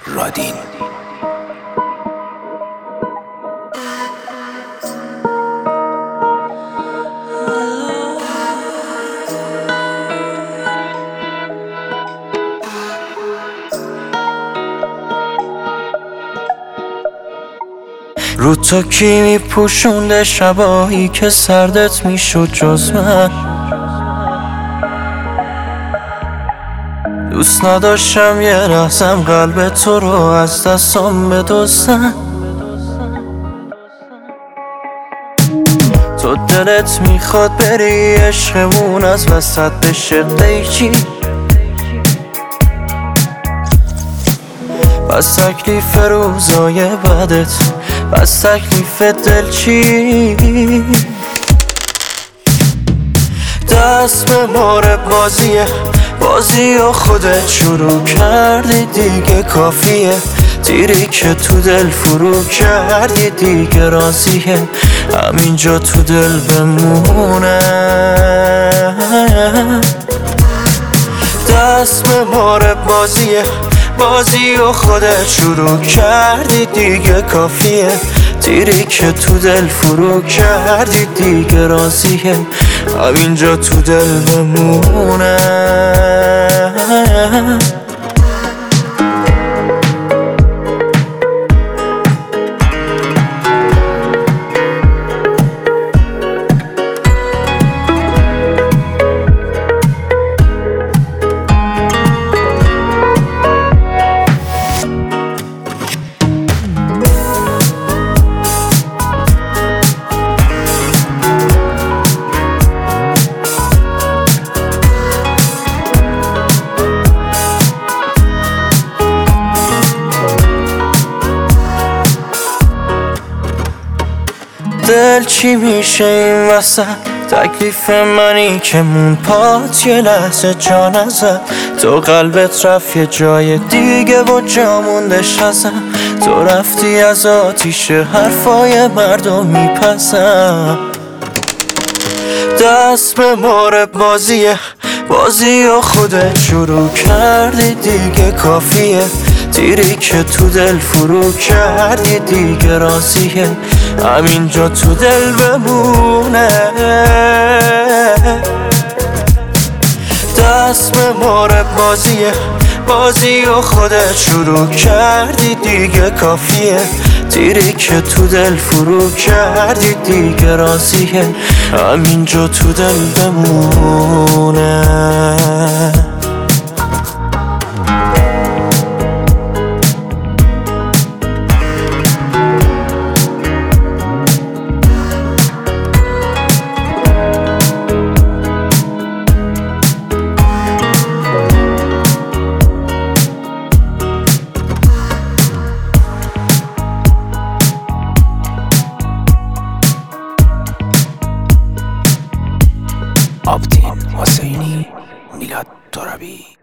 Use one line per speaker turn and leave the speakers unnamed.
رادین.
رو تو کی میپوشونده شبایی که سردت میشد جز من؟ دوست نداشتم یه لحظم قلب تو رو از دستم بدزدن. تو دلت میخواد بری عشقمون از وسط بشه قیچی، پس تکلیف روزای بعدت، پس تکلیف دل چی؟ دست به مار بازی و خودت شروع کردی دیگه کافیه. تیری که تو دل فرو کردی دیگه راضیه همینجا تو دل بمونه. دست به مار بازی و خودت شروع کردی دیگه کافیه. تیری که تو دل فرو کردی دیگه راضیه همینجا تو دل بمونه. دل چی میشه این وسط؟ تکلیف منی که مون پات یه لحظه جا نزد. تو قلبت رفت یه جای دیگه و جا موندش ازم. تو رفتی از آتیش حرفای مردم میپسم. دست به مار بازی و خودت شروع کردی دیگه کافیه. تیری که تو دل فرو کردی دیگه راضیه همینجا تو دل بمونه. دست به مار بازی و خودت شروع کردی دیگه کافیه. تیری که تو دل فرو کردی دیگه راضیه همینجا تو دل بمونه.
آبدین حسینی، میلاد ترابی.